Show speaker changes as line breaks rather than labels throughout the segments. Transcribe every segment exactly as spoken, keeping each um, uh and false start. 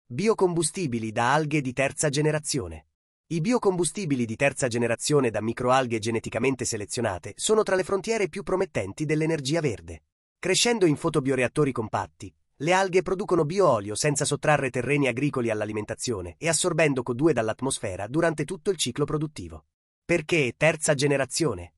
Biocombustibili da alghe di terza generazione. I biocombustibili di terza generazione da microalghe geneticamente selezionate sono tra le frontiere più promettenti dell'energia verde. Crescendo in fotobioreattori compatti, le alghe producono bioolio senza sottrarre terreni agricoli all'alimentazione e assorbendo C O due dall'atmosfera durante tutto il ciclo produttivo. Perché terza generazione?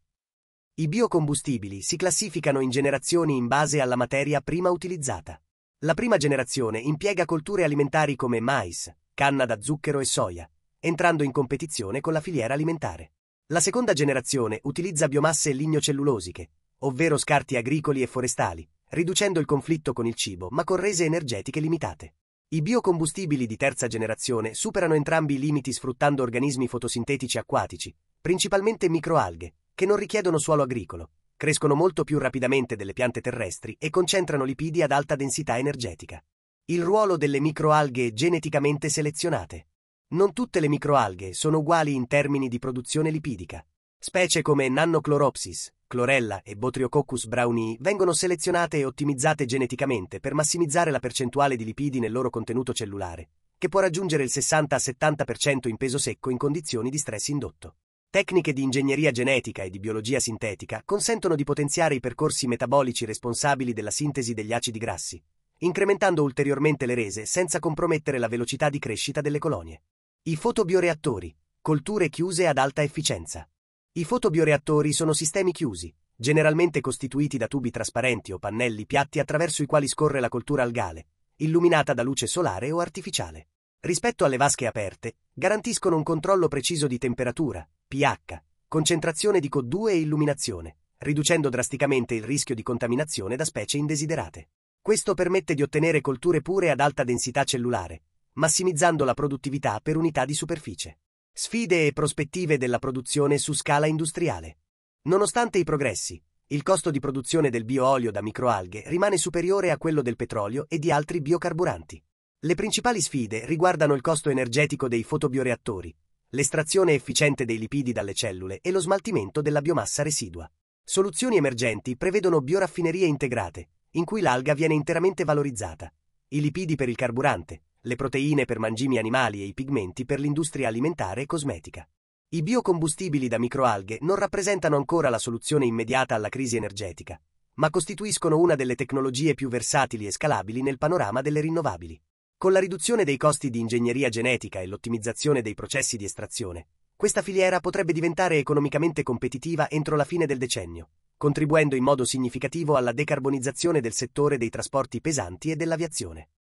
I biocombustibili si classificano in generazioni in base alla materia prima utilizzata. La prima generazione impiega colture alimentari come mais, canna da zucchero e soia, entrando in competizione con la filiera alimentare. La seconda generazione utilizza biomasse lignocellulosiche, ovvero scarti agricoli e forestali, riducendo il conflitto con il cibo ma con rese energetiche limitate. I biocombustibili di terza generazione superano entrambi i limiti sfruttando organismi fotosintetici acquatici, principalmente microalghe, che non richiedono suolo agricolo, crescono molto più rapidamente delle piante terrestri e concentrano lipidi ad alta densità energetica. Il ruolo delle microalghe geneticamente selezionate. Non tutte le microalghe sono uguali in termini di produzione lipidica. Specie come Nanochloropsis, Chlorella e Botryococcus brownii vengono selezionate e ottimizzate geneticamente per massimizzare la percentuale di lipidi nel loro contenuto cellulare, che può raggiungere il sessanta settanta per cento in peso secco in condizioni di stress indotto. Tecniche di ingegneria genetica e di biologia sintetica consentono di potenziare i percorsi metabolici responsabili della sintesi degli acidi grassi, incrementando ulteriormente le rese senza compromettere la velocità di crescita delle colonie. I fotobioreattori, colture chiuse ad alta efficienza. I fotobioreattori sono sistemi chiusi, generalmente costituiti da tubi trasparenti o pannelli piatti attraverso i quali scorre la coltura algale, illuminata da luce solare o artificiale. Rispetto alle vasche aperte, garantiscono un controllo preciso di temperatura, pH, concentrazione di C O due e illuminazione, riducendo drasticamente il rischio di contaminazione da specie indesiderate. Questo permette di ottenere colture pure ad alta densità cellulare, massimizzando la produttività per unità di superficie. Sfide e prospettive della produzione su scala industriale. Nonostante i progressi, il costo di produzione del bioolio da microalghe rimane superiore a quello del petrolio e di altri biocarburanti. Le principali sfide riguardano il costo energetico dei fotobioreattori, l'estrazione efficiente dei lipidi dalle cellule e lo smaltimento della biomassa residua. Soluzioni emergenti prevedono bioraffinerie integrate, in cui l'alga viene interamente valorizzata, i lipidi per il carburante, le proteine per mangimi animali e i pigmenti per l'industria alimentare e cosmetica. I biocombustibili da microalghe non rappresentano ancora la soluzione immediata alla crisi energetica, ma costituiscono una delle tecnologie più versatili e scalabili nel panorama delle rinnovabili. Con la riduzione dei costi di ingegneria genetica e l'ottimizzazione dei processi di estrazione, questa filiera potrebbe diventare economicamente competitiva entro la fine del decennio, contribuendo in modo significativo alla decarbonizzazione del settore dei trasporti pesanti e dell'aviazione.